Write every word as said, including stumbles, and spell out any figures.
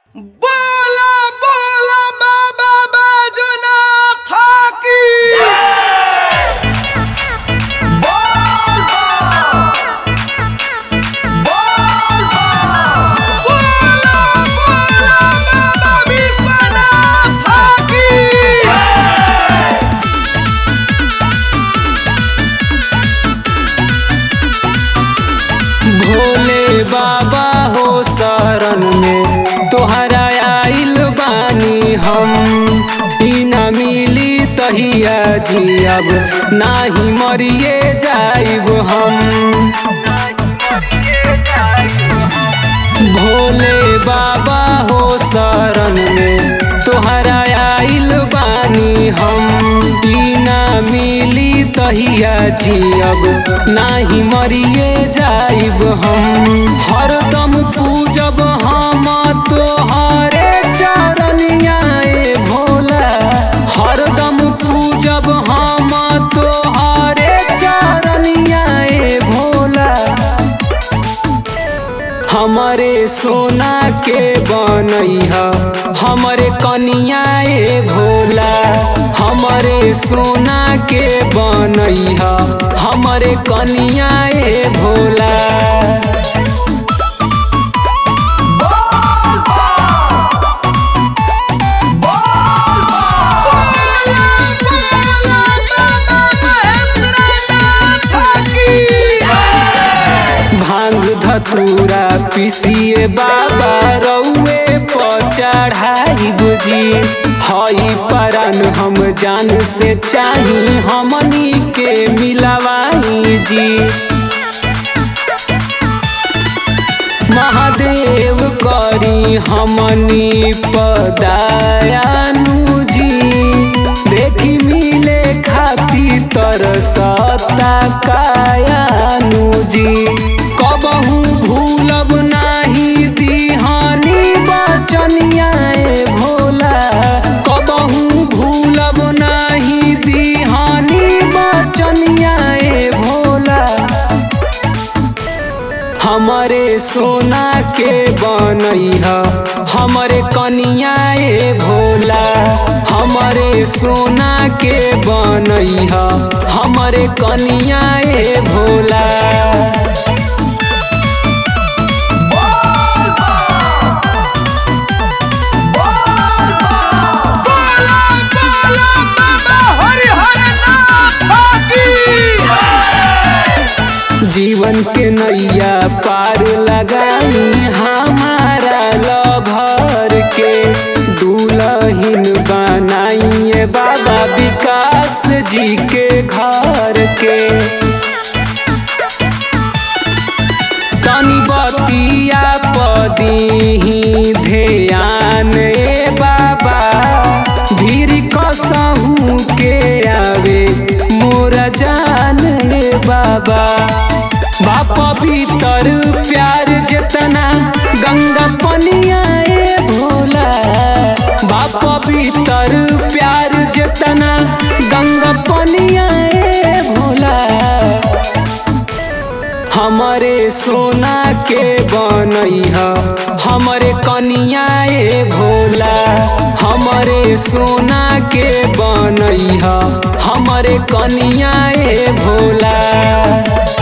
बोला बोला बाबा बैजनाथ की बोला बोला बाबा विश्वनाथ की भोले बाबा हो शरण में तोहरा आइल बानी हम। ई ना मिली तहिया जियब नाही मरिए जाइब हम। भोले बाबा हो शरण में तोहरा आइल बानी हम। ई ना मिली तहिया जियब नाही मरिए जाइब हम। हरदम पूजब हम तोहरे चरनिया ए भोला। हरदम पूजब हम तोहरे चरनिया ए भोला। हमरे सोना के बनैहा हमरे कनिया ए भोला। हमरे सोना के बनैहा हमरे कनिया ए भोला। भांग धतूरा पिसिए बाबा रउए पर चढ़ाई बुझी। हई परान हम जान से चाही हमनी के मिलवाई जी। महादेव करी हमनी पदायानु जी। देखी मिले खाती तरसता कायानु जी। कबहू भूलब नाही दिहानी बचनिया ए भोला। कबहू भूलब नाही दिहानी बचनिया ए भोला। हमरे सोना के बनैहा हमरे कनिया ए भोला। हमरे सोना के बनैहा हमरे कनिया ए भोला। जीवन के नैया पार लगाई हमारा लभर के। दुल्हन बनाइए बाबा विकास जी के घर के। तनी बतिया पदीही ध्यान ए बाबा। भीड़ कसहू के आवे मोरा जान ए बाबा। बापा भीतर प्यार जितना गंगा पनिया ए भोला। बापा भीतर प्यार जितना गंगा पनिया ए भोला। हमरे सोना के बनैहा हमरे कनिया ए भोला। हमरे सोना के बनैहा हमरे कनिया ए भोला।